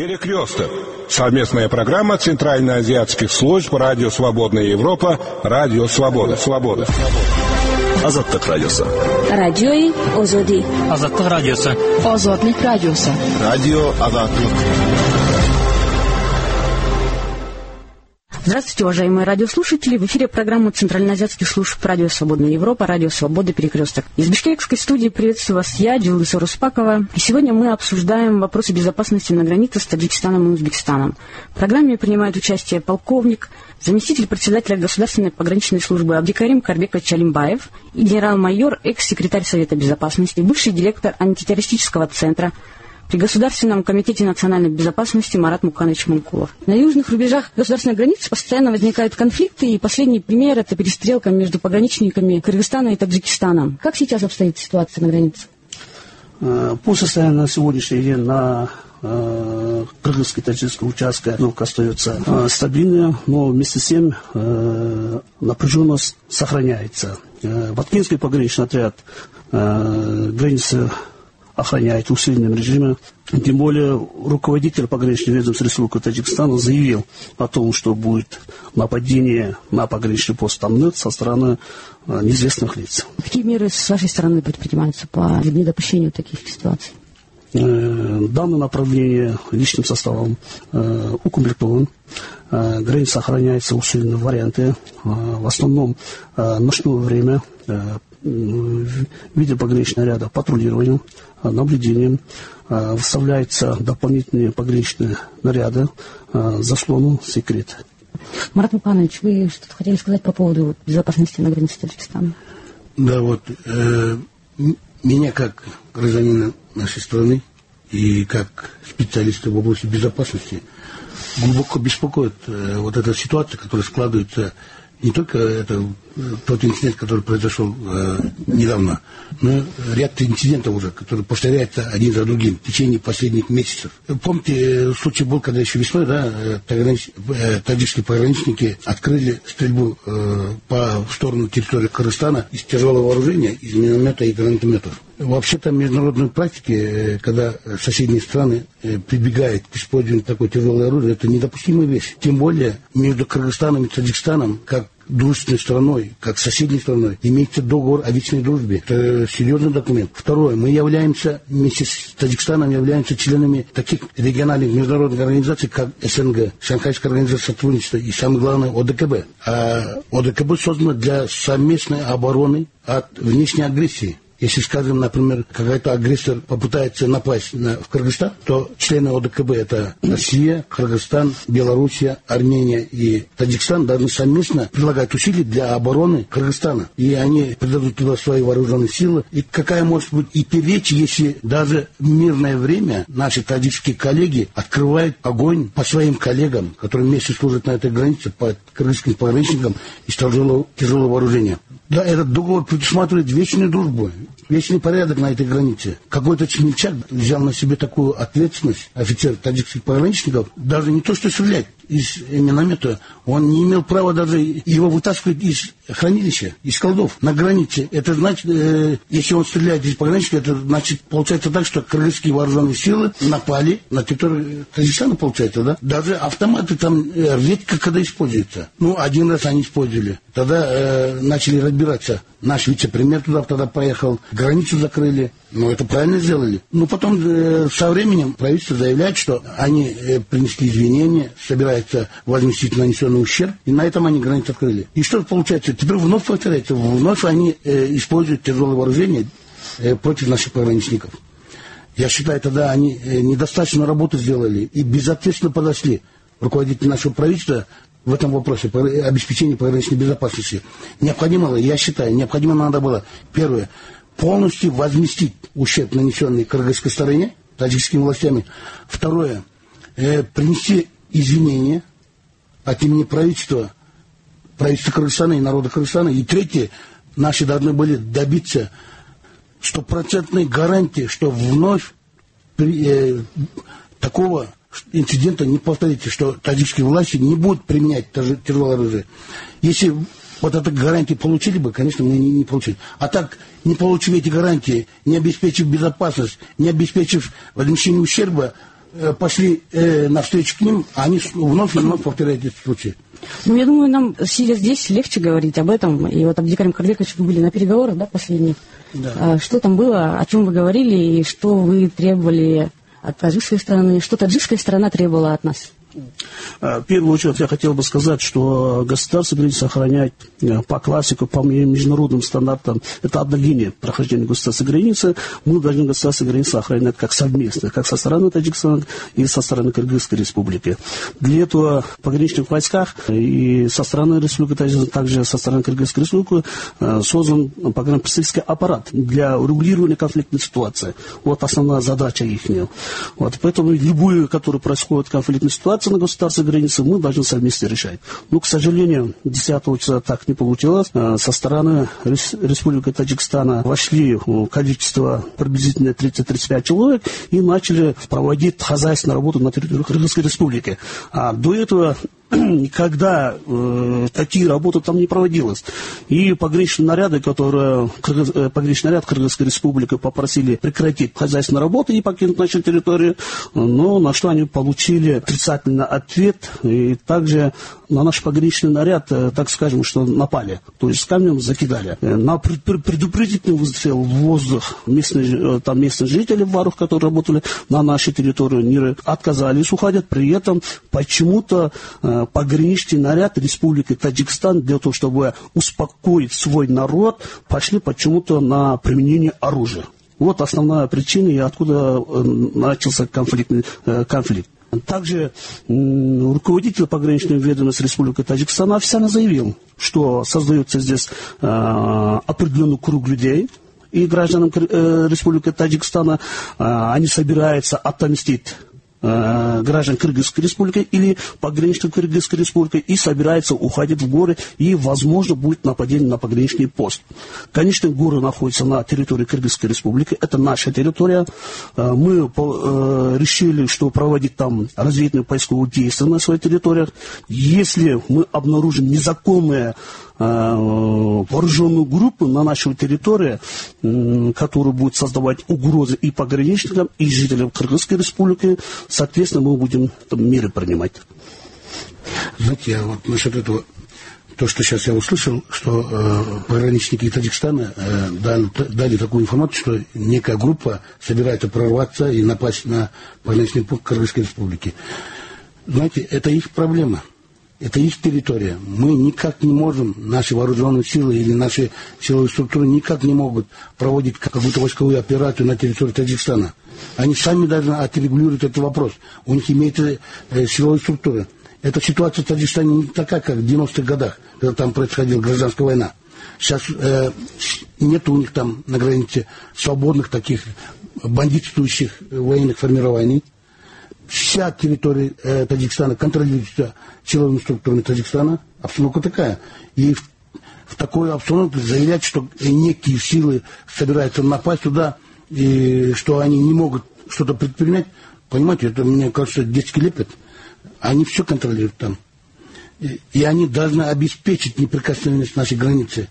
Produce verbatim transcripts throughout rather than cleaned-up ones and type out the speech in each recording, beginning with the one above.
Перекресток. Совместная программа Центральноазиатских служб Радио Свободная Европа, Радио Свобода. Свобода. Азаттык радиосы. Радиои Озоди. Азаттык радиосы. Озодлик радиосы. Радио Азаттык. Здравствуйте, уважаемые радиослушатели. В эфире программа Центральноазиатских служб Радио Свободная Европа, Радио Свобода, Перекресток. Из бишкекской студии приветствую вас я, Джилдыса Руспакова. И сегодня мы обсуждаем вопросы безопасности на границе с Таджикистаном и Узбекистаном. В программе принимает участие полковник, заместитель председателя Государственной пограничной службы Абдикарим Карбекович Чалимбаев и генерал-майор, экс-секретарь Совета Безопасности, бывший директор антитеррористического центра при Государственном комитете национальной безопасности Марат Муканович Манкулов. На южных рубежах государственной границы постоянно возникают конфликты, и последний пример – это перестрелка между пограничниками Кыргызстана и Таджикистаном. Как сейчас обстоит ситуация на границе? По состоянию на сегодняшний день на э, кыргызско-таджикском участке обстановка остается э, стабильная, но вместе с тем э, напряженность сохраняется. Э, Баткенский пограничный отряд э, границы охраняет в усиленном режиме. Тем более руководитель пограничного ведомства Республики Таджикистана заявил о том, что будет нападение на пограничный пост Тамнет со стороны э, неизвестных лиц. Какие меры с вашей стороны предпринимаются по недопущению таких ситуаций? Э, данное направление личным составом э, укомплектован. Э, граница охраняется в усиленном варианте. Э, в основном э, ночное время э, в виде пограничного ряда патрулированием, наблюдением, выставляются дополнительные пограничные наряды, заслону секрет. Марат Муканович, вы что-то хотели сказать по поводу безопасности на границе Таджикистана? Да, вот э, меня как гражданина нашей страны и как специалиста в области безопасности глубоко беспокоит э, вот эта ситуация, которая складывается. Не только это тот инцидент, который произошел э, недавно, но ряд инцидентов уже, которые повторяются один за другим в течение последних месяцев. Помните, случай был, когда еще весной, да, тагранич, э, таджикские пограничники открыли стрельбу э, по в сторону территории Кыргызстана из тяжелого вооружения, из миномета и гранатометов. Вообще-то в международной практике, когда соседние страны прибегают к использованию такой тяжелой оружия, это недопустимая вещь. Тем более между Кыргызстаном и Таджикистаном, как дружественной страной, как соседней страной, имеется договор о вечной дружбе. Это серьезный документ. Второе. Мы являемся, вместе с Таджикистаном, являемся членами таких региональных международных организаций, как СНГ, Шанхайская организация сотрудничества и, самое главное, ОДКБ. А ОДКБ создано для совместной обороны от внешней агрессии. Если, скажем, например, какой-то агрессор попытается напасть на, в Кыргызстан, то члены ОДКБ – это Россия, Кыргызстан, Белоруссия, Армения и Таджикистан должны совместно прилагать усилия для обороны Кыргызстана. И они придадут туда свои вооруженные силы. И какая может быть и речь, если даже в мирное время наши таджикские коллеги открывают огонь по своим коллегам, которые вместе служат на этой границе, по кыргызским пограничникам из тяжелого, тяжелого вооружения. Да, этот договор предусматривает вечную дружбу, вечный порядок на этой границе. Какой-то чмельчак взял на себе такую ответственность, офицер таджикских пограничников, даже не то что стрелять из миномета, он не имел права даже его вытаскивать из хранилища, из складов на границе. Это значит, э, если он стреляет из пограничника, это значит, получается так, что кыргызские вооруженные силы напали на территорию Таджикистана, получается, да? Даже автоматы там э, редко когда используются. Ну, один раз они использовали. Тогда э, начали разбираться. Наш вице-премьер туда тогда поехал, границу закрыли. Ну, это правильно сделали. Но потом э, со временем правительство заявляет, что они э, принесли извинения, собираются возместить нанесенный ущерб, и на этом они границу открыли. И что получается? Теперь вновь повторяется, вновь они э, используют тяжелое вооружение э, против наших пограничников. Я считаю, тогда они э, недостаточно работу сделали и безответственно подошли руководители нашего правительства в этом вопросе, по обеспечению пограничной безопасности. Необходимо, я считаю, необходимо надо было, первое, полностью возместить ущерб, нанесенный кыргызской стороне, таджикскими властями. Второе, э, принести извинения от имени правительства, правительства Кыргызстана и народа Кыргызстана. И третье, наши должны были добиться стопроцентной гарантии, что вновь при, э, такого инцидента не повторится, что таджикские власти не будут применять тяжелое оружие. Если вот эту гарантию получили бы, конечно, мы не, не получили. А так, не получив эти гарантии, не обеспечив безопасность, не обеспечив возмещение ущерба, э, пошли э, навстречу к ним, а они вновь и вновь повторяют эти случаи. Ну, я думаю, нам, сидя здесь, легче говорить об этом. И вот Абдикарим Карбекович, вы были на переговорах, да, последних. Да. А, что там было, о чем вы говорили, и что вы требовали от таджикской стороны, что таджикская сторона требовала от нас? В первую очередь я хотел бы сказать, что государство границы охранять по классику, по международным стандартам, это одна линия прохождения государственной границы. Мы должны государственную границу охранять как совместно, как со стороны Таджикистана и со стороны Кыргызской республики. Для этого в пограничных войсках и со стороны Республики Таджикистан, также со стороны Кыргызской республики создан пограничный аппарат для урегулирования конфликтной ситуации. Вот основная задача их. Вот, поэтому любую, которая происходит конфликтная ситуация на государственной границе, мы должны совместно решать. Но, к сожалению, десятого числа так не получилось. Со стороны Республики Таджикистана вошли в количество приблизительно тридцать-тридцать пять человек и начали проводить хозяйственную работу на территории Кыргызской республики. А до этого никогда э, такие работы там не проводилось. И пограничные наряды, которые э, пограничный наряд Кыргызской республики попросили прекратить хозяйственную работу и покинуть нашу территорию, но на что они получили отрицательный ответ, и также на наш пограничный наряд, э, так скажем, что напали, то есть с камнем закидали. На предупредительный выстрел в воздух местные, там местные жители Варух, которые работали на нашей территории, не отказались уходить, при этом почему-то э, пограничный наряд Республики Таджикистан для того, чтобы успокоить свой народ, пошли почему-то на применение оружия. Вот основная причина, и откуда начался конфликт. конфликт. Также руководитель пограничной ведомости Республики Таджикистан официально заявил, что создается здесь э, определенный круг людей, и гражданам э, Республики Таджикистана э, они собираются отомстить граждан Кыргызской республики или пограничной Кыргызской республики и собирается уходить в горы, и, возможно, будет нападение на пограничный пост. Конечно, горы находятся на территории Кыргызской республики, это наша территория. Мы решили, что проводить там разведывательные поисковые действия на своей территории. Если мы обнаружим незаконные вооруженную группу на нашей территории, которая будет создавать угрозы и пограничникам, и жителям Кыргызской республики, соответственно, мы будем там меры принимать. Знаете, я вот насчет этого, то, что сейчас я услышал, что э, пограничники Таджикистана э, дали, дали такую информацию, что некая группа собирается прорваться и напасть на пограничный пункт Кыргызской республики. Знаете, это их проблема. Это их территория. Мы никак не можем, наши вооруженные силы или наши силовые структуры никак не могут проводить какую-то войсковую операцию на территории Таджикистана. Они сами должны отрегулировать этот вопрос. У них имеются э, силовые структуры. Эта ситуация в Таджикистане не такая, как в девяностых годах, когда там происходила гражданская война. Сейчас э, нет у них там на границе свободных таких бандитствующих военных формирований. Вся территория э, Таджикистана контролируется силовыми структурами Таджикистана. Обстановка такая. И в, в такой обстановке заявлять, что некие силы собираются напасть туда, и что они не могут что-то предпринять, понимаете, это, мне кажется, детский лепет. Они все контролируют там. И, и они должны обеспечить неприкосновенность нашей границы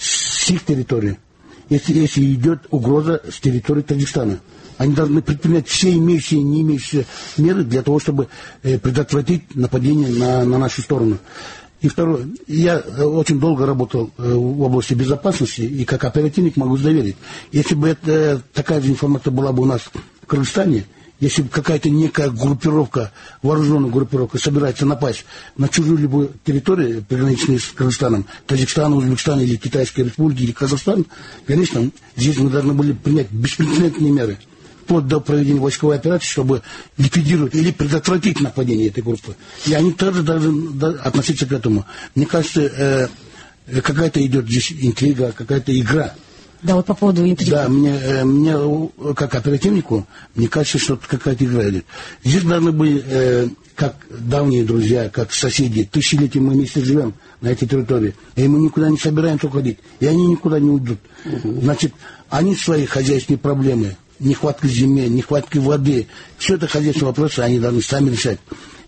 с их территории, если, если идет угроза с территории Таджикистана. Они должны предпринять все имеющие и не имеющие меры для того, чтобы э, предотвратить нападение на, на нашу сторону. И второе, я очень долго работал э, в области безопасности, и как оперативник могу заверить, если бы это, такая же информация была бы у нас в Кыргызстане, если бы какая-то некая группировка, вооруженная группировка собирается напасть на чужую любую территорию, приграничную с Кыргызстаном, Таджикистан, Узбекистан или Китайская республика или Казахстан, конечно, здесь мы должны были принять беспрецедентные меры, вплоть до проведения войсковой операции, чтобы ликвидировать или предотвратить нападение этой группы. И они тоже должны относиться к этому. Мне кажется, э, какая-то идет здесь интрига, какая-то игра. Да, вот по поводу интриги. Да, мне, э, мне как оперативнику, мне кажется, что какая-то игра идет. Здесь должны быть, э, как давние друзья, как соседи, тысячелетия мы вместе живем на этой территории, и мы никуда не собираемся уходить, и они никуда не уйдут. Угу. Значит, они свои хозяйственные проблемы, нехватка земли, нехватка воды, все это хозяйственные вопросы они должны сами решать.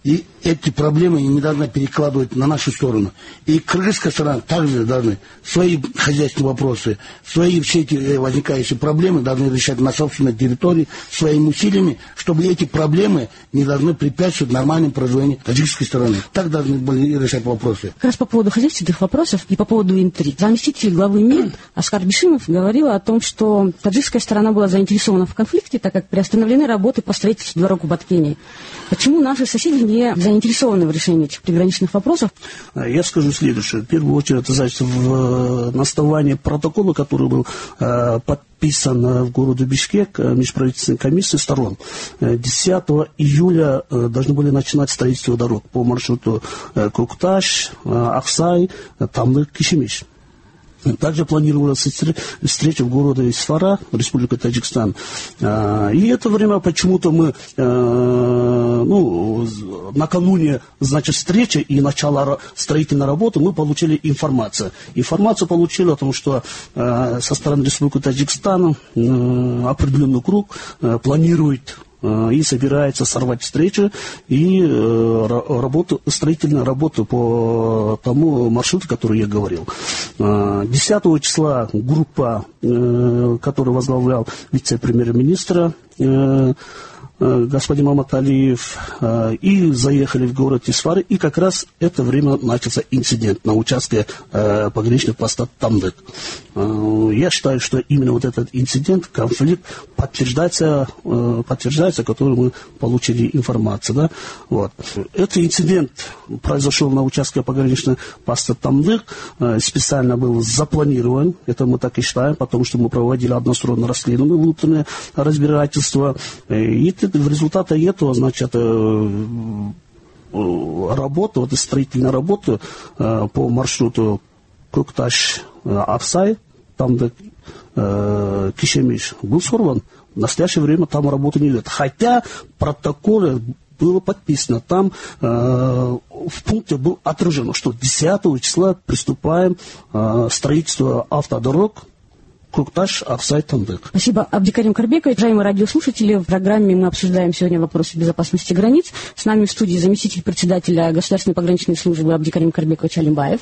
И эти проблемы не должны перекладывать на нашу сторону. И кыргызская сторона также должны свои хозяйственные вопросы, свои все эти возникающие проблемы должны решать на собственной территории, своими усилиями, чтобы эти проблемы не должны препятствовать нормальному проживанию таджикской стороны. Так должны были решать вопросы. Как раз по поводу хозяйственных вопросов и по поводу интриг. Заместитель главы МИД Аскар Бишимов говорил о том, что таджикская сторона была заинтересована в конфликте, так как приостановлены работы по строительству дорог в Баткене. Почему наши соседи не заинтересованы в решении этих приграничных вопросов? Я скажу следующее. В первую очередь, это значит, в, на основании протокола, который был э, подписан в городе Бишкек межправительственной комиссией сторон, десятого июля э, должны были начинать строительство дорог по маршруту э, Кукташ, э, Аксай, Тамлык, Кишемиш. Также планировалась встреча в городе Исфара, Республика Таджикистан. И это время почему-то мы, ну, накануне, значит, встречи и начала строительной работы мы получили информацию. Информацию получили о том, что со стороны Республики Таджикистан определенный круг планирует и собирается сорвать встречу и работу, строительную работу по тому маршруту, который я говорил. десятого числа группа, которую возглавлял вице-премьер-министра господин Мамат Алиев, и заехали в город Исфары, и как раз это время начался инцидент на участке пограничного поста Тамлык. Я считаю, что именно вот этот инцидент, конфликт подтверждается, подтверждается, который мы получили информацию. Да? Вот. Этот инцидент произошел на участке пограничного поста Тамлык, специально был запланирован, это мы так и считаем, потому что мы проводили одностороннее расследование, внутреннее разбирательство, и в результате этого, значит, работа, вот строительная работа по маршруту Кукташ-Аксай, там, где Кишемиш был сорван, в настоящее время там работы не идет. Хотя протоколы было подписано, там э, в пункте было отражено, что десятого числа приступаем э, строительство автодорог Кукташ, Аксай, Тамлык. Спасибо, Абдикарим Карбекович. Уважаемые радиослушатели, в программе мы обсуждаем сегодня вопросы безопасности границ. С нами в студии заместитель председателя Государственной пограничной службы Абдикарим Карбекович Алимбаев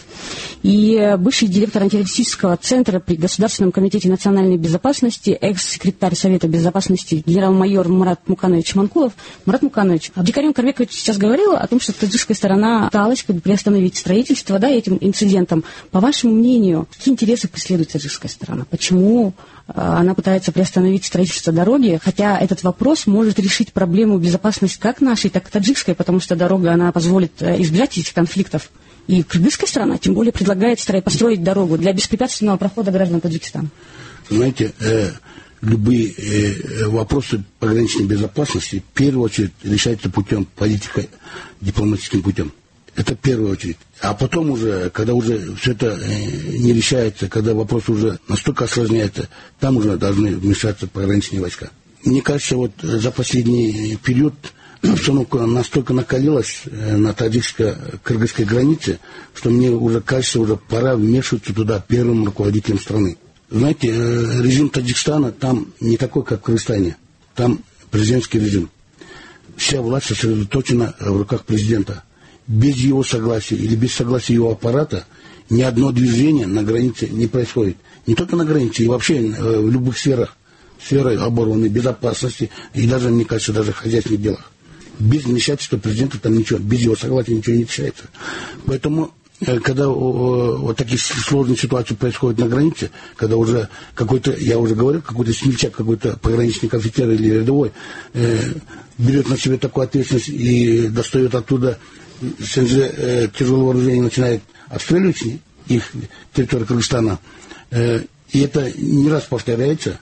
и бывший директор антитеррористического центра при Государственном комитете национальной безопасности, экс-секретарь Совета безопасности генерал-майор Мурат Муканович Манкулов. Мурат Муканович, Абдикарим Карбекович сейчас говорил о том, что таджикская сторона пыталась как бы приостановить строительство, да, этим инцидентом. По вашему мнению, какие интересы преследует таджикская сторона? Почему Почему она пытается приостановить строительство дороги, хотя этот вопрос может решить проблему безопасности как нашей, так и таджикской, потому что дорога, она позволит избежать этих конфликтов. И кыргызская страна, тем более, предлагает построить дорогу для беспрепятственного прохода граждан Таджикистана. Знаете, э, любые э, вопросы пограничной безопасности в первую очередь решаются путем политики, дипломатическим путем. Это в первую очередь. А потом уже, когда уже все это э, не решается, когда вопрос уже настолько осложняется, там уже должны вмешаться пограничные войска. Мне кажется, вот за последний период обстановка настолько накалилась э, на таджикско-кыргызской границе, что мне уже кажется, уже пора вмешиваться туда первым руководителем страны. Знаете, э, режим Таджикистана там не такой, как в Кыргызстане. Там президентский режим. Вся власть сосредоточена в руках президента. Без его согласия или без согласия его аппарата ни одно движение на границе не происходит. Не только на границе, и вообще в любых сферах. Сферы обороны, безопасности и даже, мне кажется, даже в хозяйственных делах. Без вмешательства президента там ничего, без его согласия ничего не решается. Поэтому, когда вот такие сложные ситуации происходят на границе, когда уже какой-то, я уже говорил, какой-то смельчак, какой-то пограничный офицер или рядовой э, берет на себя такую ответственность и достает оттуда СНЖ, э, тяжелое вооружение, начинает обстреливать их территорию Кыргызстана. Э, и это не раз повторяется.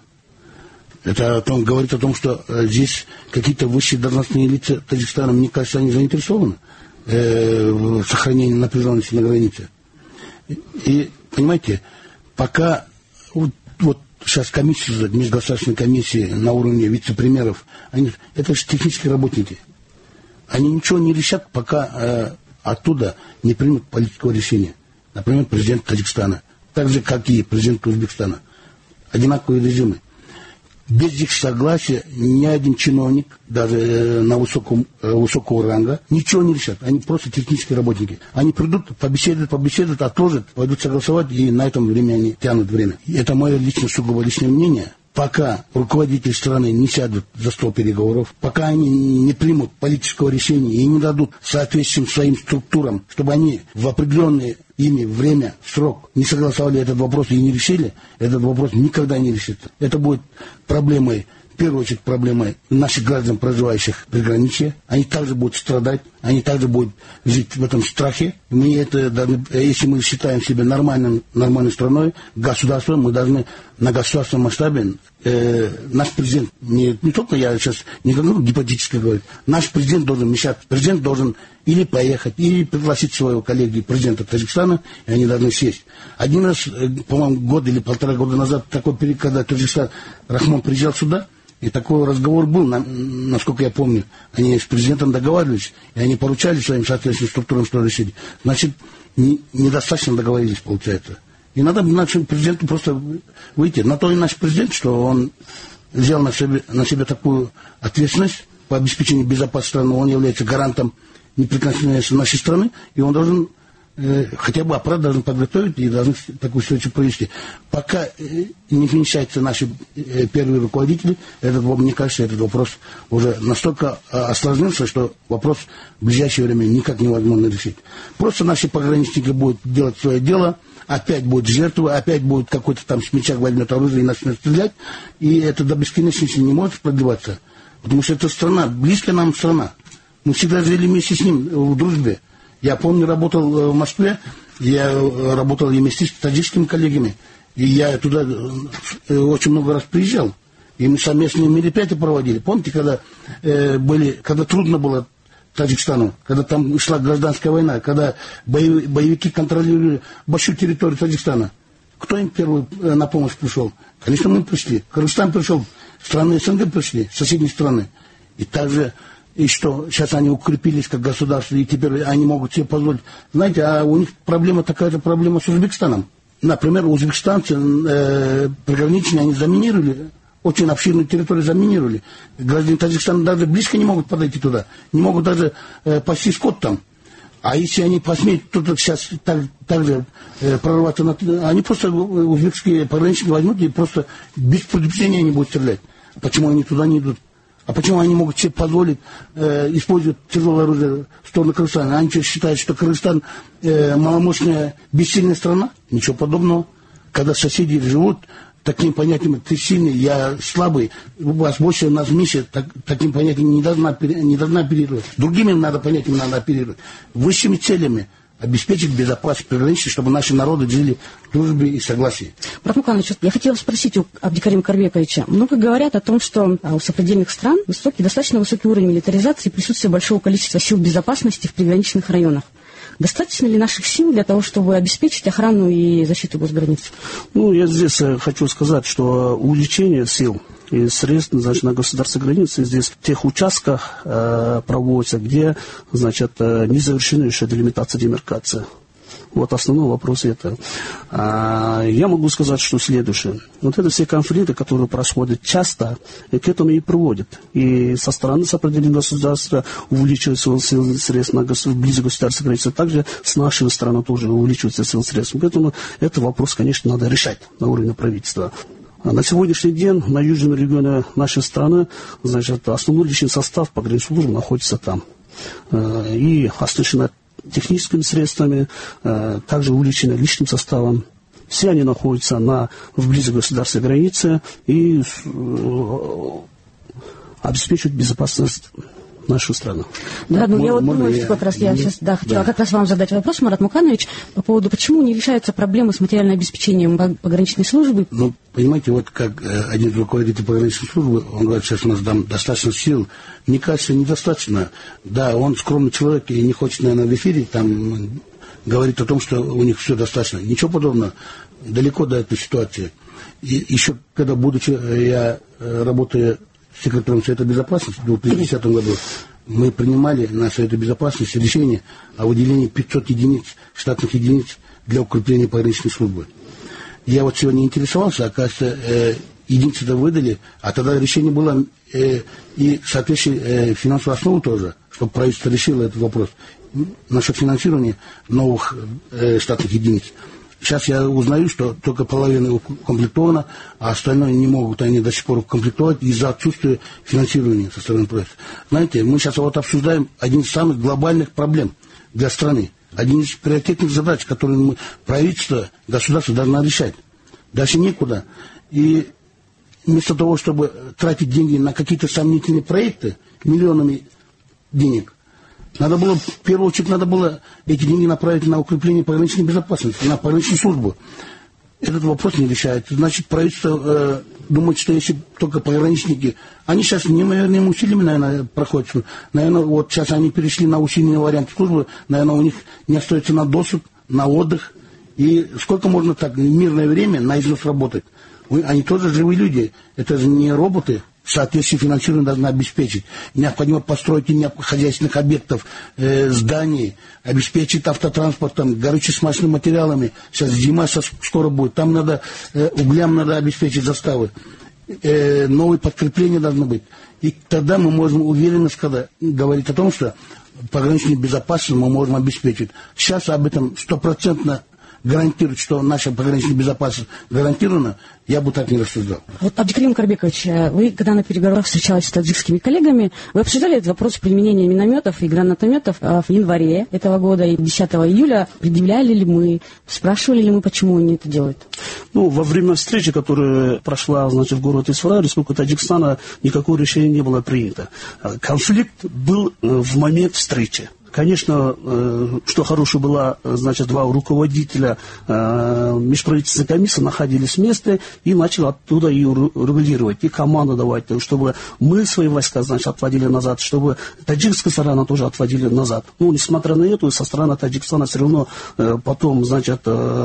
Это о том, говорит о том, что э, здесь какие-то высшие должностные лица Таджикистана, мне кажется, они заинтересованы э, в сохранении напряженности на границе. И, и понимаете, пока вот, вот сейчас комиссия, межгосударственная комиссия на уровне вице-премьеров, они, это же технические работники. Они ничего не решат, пока э, оттуда не примут политического решения. Например, президент Таджикистана. Так же, как и президент Узбекистана. Одинаковые режимы. Без их согласия ни один чиновник, даже э, на высоком, э, высокого ранга, ничего не решат. Они просто технические работники. Они придут, побеседуют, побеседуют, отложат, пойдут согласовать, и на этом время они тянут время. И это мое личное, сугубо личное мнение. Пока руководители страны не сядут за стол переговоров, пока они не примут политического решения и не дадут соответствием своим структурам, чтобы они в определенное ими время, срок не согласовали этот вопрос и не решили, этот вопрос никогда не решится. Это будет проблемой, в первую очередь проблемой наших граждан, проживающих в приграничье. Они также будут страдать, они также будут жить в этом страхе. Мы это должны, если мы считаем себя нормальным, нормальной страной, государством, мы должны на государственном масштабе, э, наш президент, не, не только я сейчас не говорю гипотетически говорю, наш президент должен мешать. Президент должен или поехать, или пригласить своего коллеги, президента Таджикистана, и они должны сесть. Один раз, по-моему, год или полтора года назад, такой период, когда Таджикистан, Рахмон приезжал сюда, и такой разговор был, на, насколько я помню, они с президентом договаривались, и они поручали своим соответственным структурам, что решили. Значит, не, недостаточно договорились, получается. И надо нашему президенту просто выйти. На то и наш президент, что он взял на себя, на себя такую ответственность по обеспечению безопасности страны, он является гарантом неприкосновенности нашей страны, и он должен, э, хотя бы аппарат должен подготовить и должен такую встречу провести. Пока э, не вмешаются наши э, первые руководители, этот, мне кажется, этот вопрос уже настолько э, осложнился, что вопрос в ближайшее время никак невозможно решить. Просто наши пограничники будут делать свое дело, опять будет жертва, опять будет какой-то там смельчак возьмет оружие и начнет стрелять, и это до бесконечности не может продлеваться, потому что это страна, близкая нам страна. Мы всегда жили вместе с ним в дружбе. Я помню, работал в Москве, я работал вместе с таджикскими коллегами, и я туда очень много раз приезжал, и мы совместные мероприятия проводили. Помните, когда э, были, когда трудно было Таджикистану, когда там шла гражданская война, когда боев, боевики контролировали большую территорию Таджикистана, кто им первый на помощь пришел? Конечно, мы пришли. Кыргызстан пришел, страны СНГ пришли, соседние страны. И также, и что, сейчас они укрепились как государство, и теперь они могут себе позволить. Знаете, а у них проблема такая же проблема с Узбекистаном. Например, узбекистанцы э, приграничные, они заминировали, очень обширную территорию заминировали. Граждане Таджикистана даже близко не могут подойти туда, не могут даже э, пасти скот там. А если они посмеют тут сейчас так, так же э, прорваться, на, они просто, узбекские пограничники возьмут и просто без предупреждения они будут стрелять. Почему они туда не идут? А почему они могут себе позволить э, использовать тяжелое оружие в сторону Кыргызстана? Они что, считают, что Кыргызстан э, маломощная, бессильная страна? Ничего подобного. Когда соседи живут таким понятием, ты сильный, я слабый, у вас больше, у нас меньше, так, таким понятием не должна, не должна оперировать. Другими надо понятиями надо оперировать. Высшими целями обеспечить безопасность приграничья, чтобы наши народы жили в дружбе и согласии. Брат Муканович, я хотела спросить у Абдикарима Карбековича. Много говорят о том, что у сопредельных стран высокий, достаточно высокий уровень милитаризации и присутствие большого количества сил безопасности в приграничных районах. Достаточно ли наших сил для того, чтобы обеспечить охрану и защиту госграниц? Ну, я здесь хочу сказать, что увеличение сил и средств, значит, на государственной границе здесь в тех участках э, проводится, где, значит, э, не завершена еще делимитация, демаркация. Вот основной вопрос это. А, я могу сказать, что следующее. Вот это все конфликты, которые происходят часто, и к этому и приводят. И со стороны сопредельного государства увеличиваются силы средств на госу... ближе государственной границы, также с нашей стороны тоже увеличиваются силы средств. Поэтому этот вопрос, конечно, надо решать на уровне правительства. На сегодняшний день на южном регионе нашей страны, значит, основной личный состав пограничной находится там. И оснащена техническими средствами, также увеличены личным составом. Все они находятся на, вблизи государственной границы и обеспечивают безопасность нашу страну. Да, ну я вот думаю, что как раз я сейчас да, хотела да. как раз вам задать вопрос, Марат Муканович, по поводу, почему не решаются проблемы с материальным обеспечением пограничной службы. Ну, понимаете, вот как э, один руководитель пограничной службы, он говорит, сейчас у нас там достаточно сил. Мне кажется, недостаточно. Да, он скромный человек и не хочет, наверное, в эфире там говорить о том, что у них все достаточно. Ничего подобного. Далеко до этой ситуации. И еще, когда, будучи, я э, работаю секретарем Совета Безопасности в две тысячи десятом году, мы принимали на Совете Безопасности решение о выделении пятисот единиц, штатных единиц для укрепления пограничной службы. Я вот сегодня интересовался, оказывается, э, единицы-то выдали, а тогда решение было э, и соответствующей э, финансовой основы тоже, чтобы правительство решило этот вопрос насчет финансирования новых э, штатных единиц. Сейчас я узнаю, что только половина укомплектована, а остальное не могут они до сих пор укомплектовать из-за отсутствия финансирования со стороны правительства. Знаете, мы сейчас вот обсуждаем один из самых глобальных проблем для страны. Один из приоритетных задач, которые мы, правительство, государство должно решать. Дальше некуда. И вместо того, чтобы тратить деньги на какие-то сомнительные проекты, миллионами денег, надо было, в первую очередь, надо было эти деньги направить на укрепление пограничной безопасности, на пограничную службу. Этот вопрос не решается. Значит, правительство э, думает, что если только пограничники, они сейчас неимоверными усилиями, наверное, проходят. Наверное, вот сейчас они перешли на усиленный вариант службы, наверное, у них не остается на досуг, на отдых. И сколько можно так в мирное время на износ работать? Они тоже живые люди, это же не роботы. Соответствие финансирования должны обеспечить. Необходимо построить хозяйственных объектов, э, зданий, обеспечить автотранспортом, горюче-смазочными материалами. Сейчас зима скоро будет. Там надо, э, углям надо обеспечить заставы. Э, новые подкрепления должны быть. И тогда мы можем уверенно сказать, говорить о том, что пограничную безопасность мы можем обеспечить. Сейчас об этом стопроцентно гарантировать, что наша пограничная безопасность гарантирована, я бы так не рассуждал. Вот, Абдикарим Карбекович, вы, когда на переговорах встречались с таджикскими коллегами, вы обсуждали этот вопрос применения минометов и гранатометов в январе этого года и десятого июля. Предъявляли ли мы, спрашивали ли мы, почему они это делают? Ну, во время встречи, которая прошла, значит, в городе Исфара, Республика Таджикистана, никакого решения не было принято. Конфликт был в момент встречи. Конечно, что хорошего было, значит, два руководителя межправительственной комиссии находились вместе и начали оттуда ее регулировать, и команду давать, чтобы мы свои войска, значит, отводили назад, чтобы таджикская сторона тоже отводили назад. Ну, несмотря на это, со стороны Таджикистана все равно потом, значит,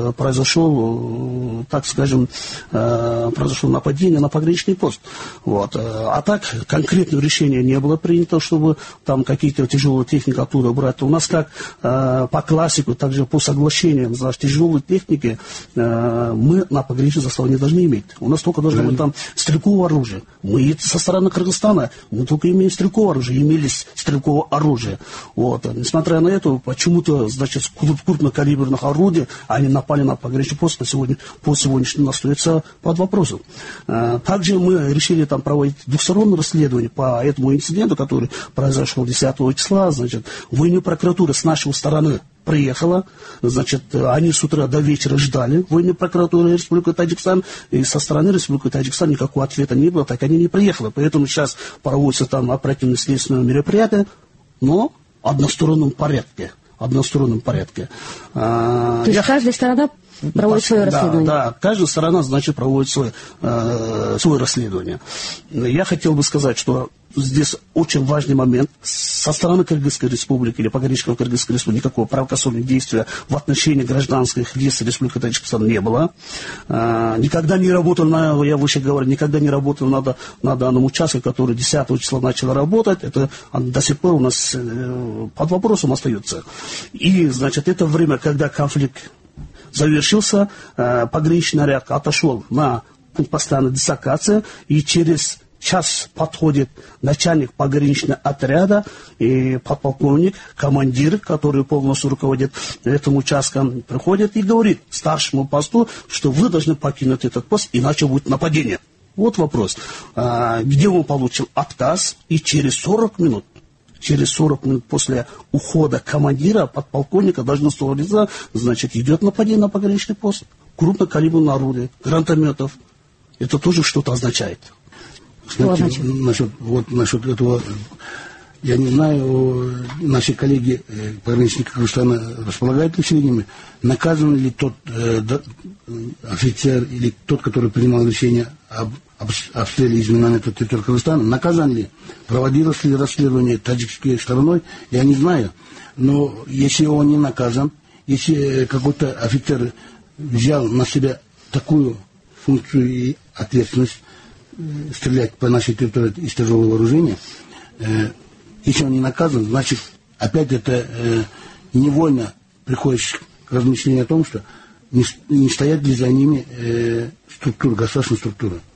произошел, так скажем, произошло нападение на пограничный пост. Вот. А так, конкретного решения не было принято, чтобы там какие-то тяжелые техники оттуда брать. У нас как э, по классику, также по соглашениям за тяжелые техники э, мы на пограничной заставе не должны иметь. У нас только должно быть там стрелковое оружие. Мы со стороны Кыргызстана, мы только имеем стрелковое оружие, имелись стрелковое оружие. Вот. Несмотря на это, почему-то, значит, крупнокалиберных орудий они напали на пограничный пост, на сегодня, по сегодняшнему остается под вопросом. Э, также мы решили там проводить двухстороннее расследование по этому инциденту, который произошел десятого числа, значит, военная прокуратура с нашей стороны приехала, значит, они с утра до вечера ждали военной прокуратуры Республики Таджикистан, и со стороны Республики Таджикистан никакого ответа не было, так они не приехали. Поэтому сейчас проводятся там оперативно-следственные мероприятия, но в одностороннем порядке. Одностороннем порядке. То есть Я... каждая сторона проводит свое расследование? Да, да, каждая сторона, значит, проводит свое, э, свое расследование. Я хотел бы сказать, что здесь очень важный момент. Со стороны Кыргызской республики или пограничного Кыргызской республики никакого провокационного действия в отношении гражданских лиц Республики Таджикистан не было. Э, никогда не работал, на, я выше говорю, никогда не работал на, на данном участке, который десятого числа начал работать. Это до сих пор у нас э, под вопросом остается. И, значит, это время, когда конфликт завершился, э, пограничный наряд отошел на пункт постоянной дислокации, и через час подходит начальник пограничного отряда и подполковник, командир, который полностью руководит этим участком, приходит и говорит старшему посту, что вы должны покинуть этот пост, иначе будет нападение. Вот вопрос. Э, где он получил отказ, и через сорок минут, через сорок минут после ухода командира, подполковника, должно соорудиться, значит, идет нападение на пограничный пост. Крупнокалиберное орудие, гранатометов. Это тоже что-то означает. Знаете, насчет, вот, насчет этого, я не знаю, наши коллеги, пограничники Кыргызстана, располагают ли сведениями, наказан ли тот э, да, офицер или тот, который принимал решение об обстреле из миномета территории Кыргызстана, наказан ли, проводилось ли расследование таджикской стороной, я не знаю. Но если он не наказан, если какой-то офицер взял на себя такую функцию и ответственность, стрелять по нашей территории из тяжелого вооружения, э, если он не наказан, значит, опять это э, невольно приходишь к размышлению о том, что не, не стоят ли за ними э, структуры, государственные структуры.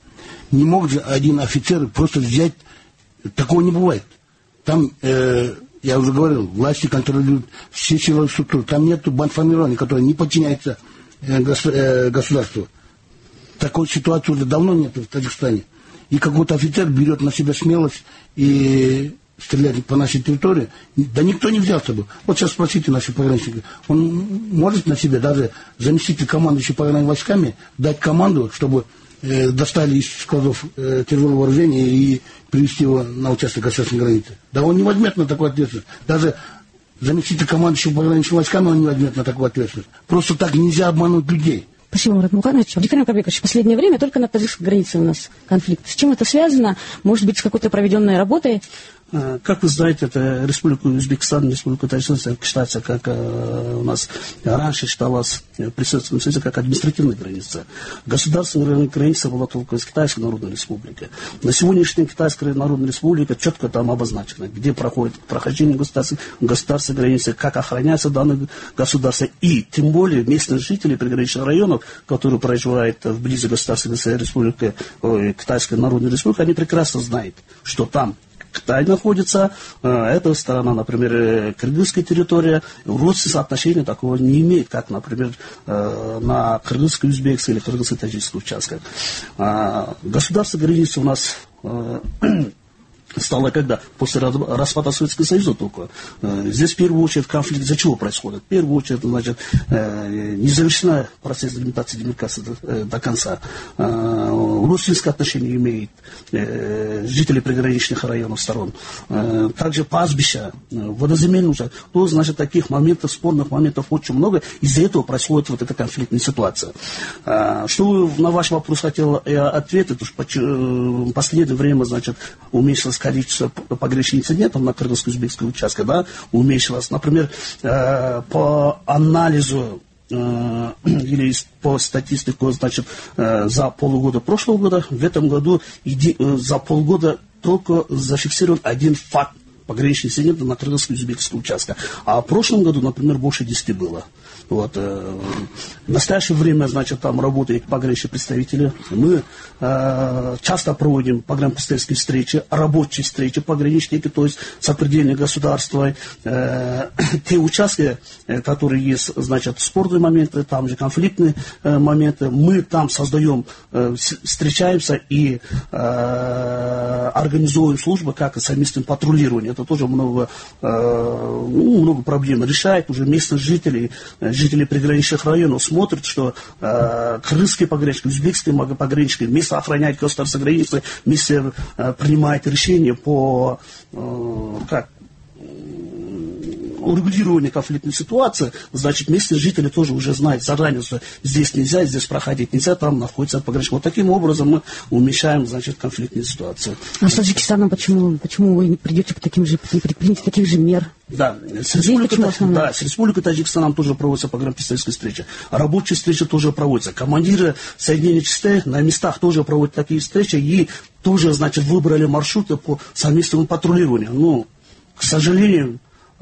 Не мог же один офицер просто взять, такого не бывает. Там, э, я уже говорил, власти контролируют все силовые структуры, там нету бандформирования, которое не подчиняется э, гос, э, государству. Такой ситуации уже давно нет в Таджикистане. И какой-то офицер берет на себя смелость и стреляет по нашей территории. Да никто не взялся бы. Вот сейчас спросите наших пограничников. Он может на себя, даже заместитель командующего пограничными войсками, дать команду, чтобы э, достали из складов э, тяжелого вооружения и привести его на участок государственной границы. Да он не возьмет на такую ответственность. Даже заместитель командующего пограничными войсками он не возьмет на такую ответственность. Просто так нельзя обмануть людей. Спасибо, Мурат Муханович. Дифферент Кабекович, в последнее время только на таджикской границе у нас конфликт. С чем это связано? Может быть, с какой-то проведенной работой? Как вы знаете, это Республика Узбекистан, Республика Таджикистан считается, как э, у нас раньше считалось при Советском Союзе, как административная граница. Государственная граница была только с Китайской Народной Республикой. На сегодняшний день Китайская Народная Республика четко там обозначена, где проходит прохождение государственной, государственной границы, как охраняется данное государство. И тем более местные жители приграничных районов, которые проживают вблизи Государственной Республики, ой, Китайской Народной Республики, они прекрасно знают, что там Китай находится, эта сторона, например, кыргызская территория, родственные соотношения такого не имеет, как, например, на кыргызско-узбекской или кыргызско-таджикской участках. Государственная граница у нас стало когда? После распада Советского Союза только. Здесь в первую очередь конфликт из-за чего происходит? В первую очередь, значит, не завершена процесс делимитации демаркации до, до конца. Родственные отношения имеют жители приграничных районов сторон. Также пастбища, водоземельные участки. То, значит, таких моментов, спорных моментов очень много. Из-за этого происходит вот эта конфликтная ситуация. Что на ваш вопрос хотел ответить, в последнее время, значит, уменьшилось количество пограничных инцидентов на кыргызско-узбекской участке, да, уменьшилось. Например, э, по анализу э, или по статистике, значит, э, за полгода прошлого года, в этом году иди, э, за полгода только зафиксирован один факт пограничных инцидентов на кыргызско-узбекской участке. А в прошлом году, например, больше десяти было. Вот, э, в настоящее время, значит, там работают пограничные представители. Мы э, часто проводим погранпредставительские встречи, рабочие встречи пограничники, то есть сопредельные государства. Э, те участки, э, которые есть, значит, спорные моменты, там же конфликтные э, моменты, мы там создаем, э, встречаемся и э, организуем службы, как и совместное патрулирование. Это тоже много, э, ну, много проблем решает уже местных жителей, жители приграничных районов смотрят, что э, кыргызские пограничники, узбекские пограничники вместе охраняют государственные границы, вместе э, принимают решения по э, как, урегулированию конфликтной ситуации, значит, местные жители тоже уже знают заранее, что здесь нельзя, здесь проходить нельзя, там находится пограничник. Вот таким образом мы уменьшаем, значит, конфликтную ситуацию. А с Таджикистаном почему, почему вы не придете к таким же, не предпринимаете таких же мер? Да, с Республикой, да, с Республикой Таджикистаном тоже проводятся погранпредставительские встречи. Рабочие встречи тоже проводятся. Командиры соединений частей на местах тоже проводят такие встречи и тоже, значит, выбрали маршруты по совместному патрулированию. Но, к сожалению,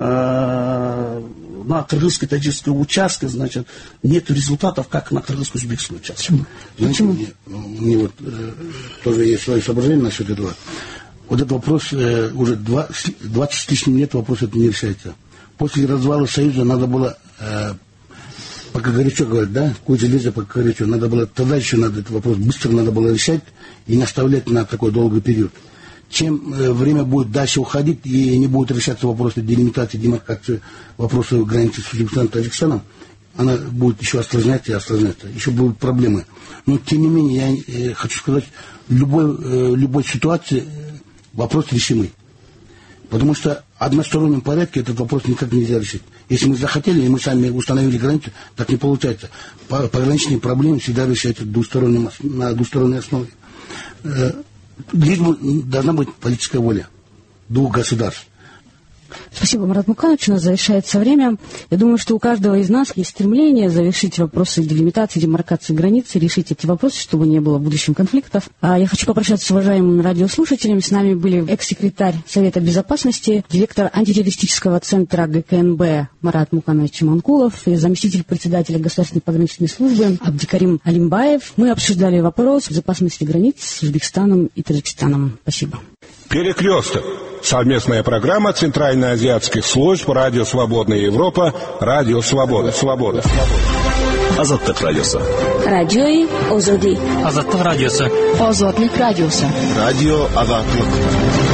на кыргызско-таджикской участке, значит, нет результатов, как на кыргызско-узбекской участке. Почему? Мне, мне вот э, тоже есть свои соображения насчет этого. Вот этот вопрос э, уже двадцать с лишним лет вопрос это не решается. После развала Союза надо было, э, пока горячо говорят, да, кое железо, пока горячо, надо было, тогда еще надо этот вопрос быстро надо было решать и не оставлять на такой долгий период. Чем э, время будет дальше уходить и не будут решаться вопросы делимитации, демаркации, вопросы границы с Узбекистаном и Таджикистаном, она будет еще осложняться и осложняться, еще будут проблемы. Но, тем не менее, я э, хочу сказать, в любой, э, любой ситуации вопрос решимый. Потому что в одностороннем порядке этот вопрос никак нельзя решить. Если мы захотели, и мы сами установили границу, так не получается. Пограничные проблемы всегда решаются двусторонним, на двусторонней основе. Здесь должна быть политическая воля двух государств. Спасибо, Марат Муканович. У нас завершается время. Я думаю, что у каждого из нас есть стремление завершить вопросы делимитации, демаркации границ и решить эти вопросы, чтобы не было в будущем конфликтов. А я хочу попрощаться с уважаемыми радиослушателями. С нами были экс-секретарь Совета Безопасности, директор антитеррористического центра ГКНБ Марат Муканович Иманкулов и заместитель председателя Государственной пограничной службы Абдикарим Алимбаев. Мы обсуждали вопрос безопасности границ с Узбекистаном и Таджикистаном. Спасибо. Перекресток. Совместная программа Центральноазиатских служб Радио Свободная Европа, Радио Свобода. Свобода. Азаттык радиосы. Радио Озоди. Азаттык радиосы. Озодлик радиосы. Радио Азаттык.